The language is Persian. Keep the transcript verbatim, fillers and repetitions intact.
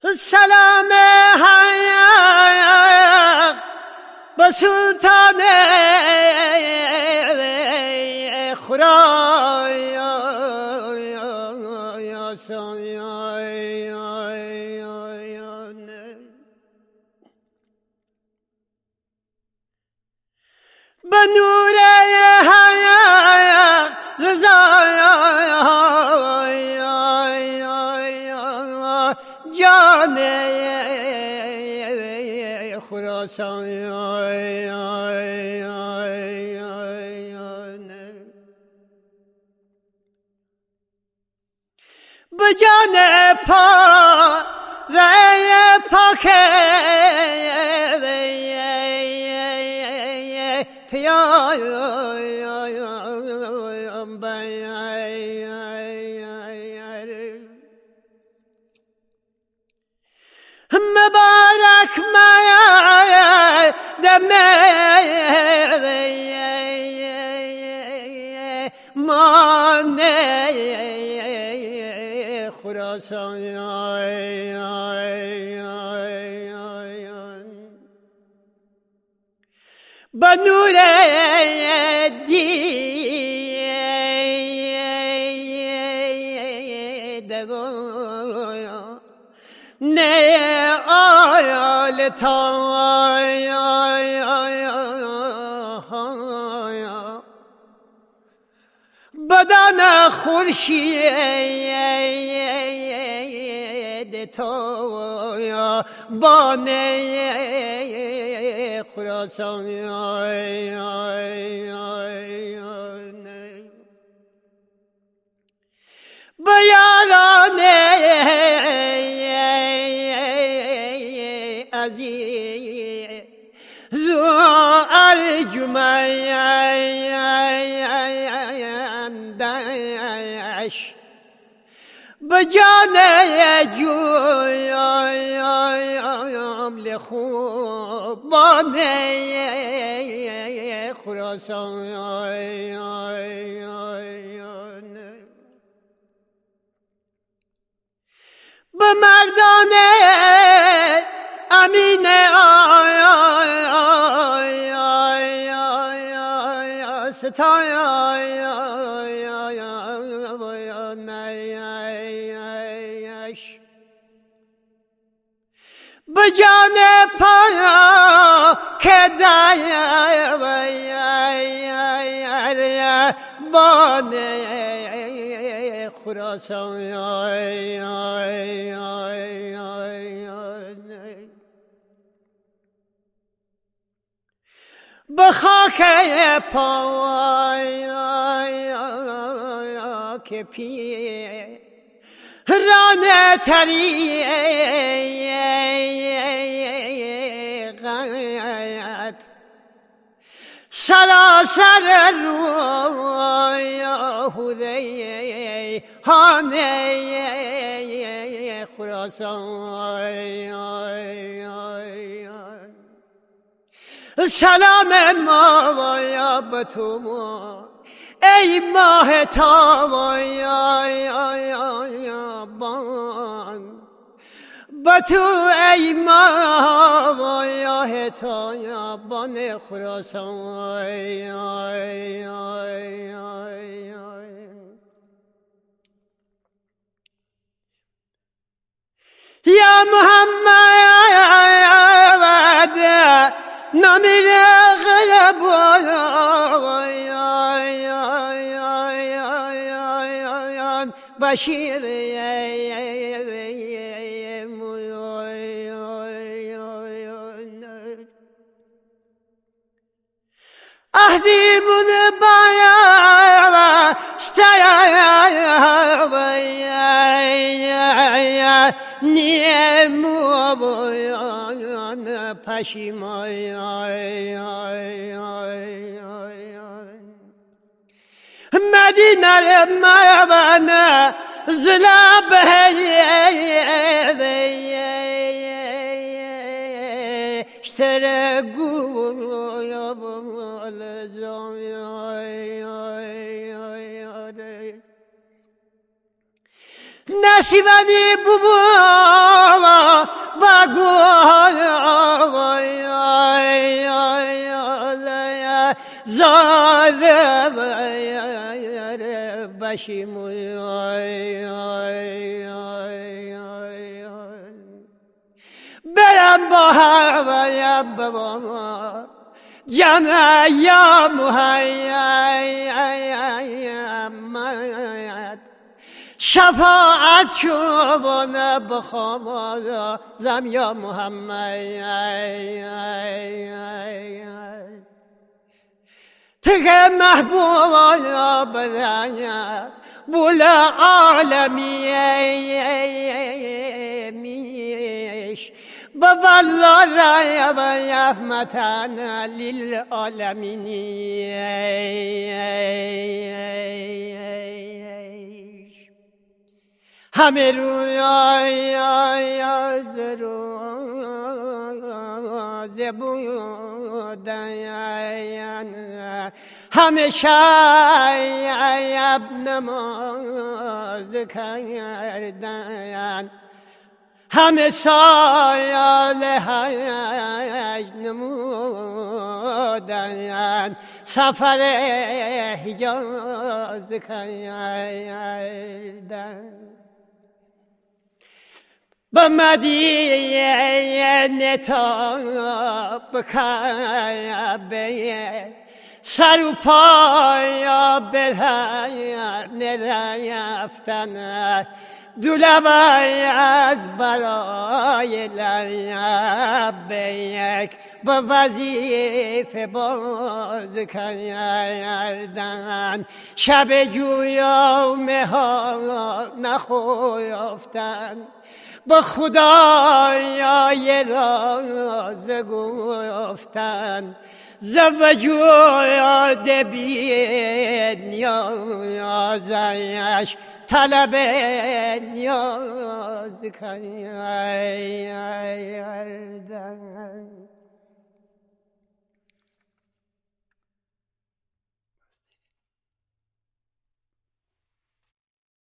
سلام حق به سلطان به نور حق رضا جان خراسان به جان پاک پاک مبارک دم مان خراسان به نور دیدگان نه آیالتا بدن خورشید تو بانه خراسان به یاران عزیز زو ارجمندش به جان جویم لخوبانه خراسان به مردان امین ستایش به جان پاک بانه خراسان به خاک پاک پیران طریقت سراسر روح ریحانه خراسان سلام ما یا به تو ای ماه تابان به تو ای ماه یا تابان خراسان یا محمد نامیر غلب بشیر اهدی من بایا نیمو بایان پشیمان مدینه رمانه زلابه اشترقوا يا بالزام نسيبني بابا باشیم برم با هوایم ببار جمع یا محمد شفاعت شبانه بخواه زم یا محمد تگه محبوب بلند بولا عالمیش بوالله رای و رحمتن للعالمین همه روی روز بودن همه شب نماز کردن همه سال حج نمودن سفر حجاز کردن به مدینه تا به کعبه سر و پایا برهن رفتن دولبای از برای لبیک به وظیفه باز کردن شب جویا مهار نخوفتن به خدای راز گفتن زوجویاد بی نیازش طلب نیاز کردن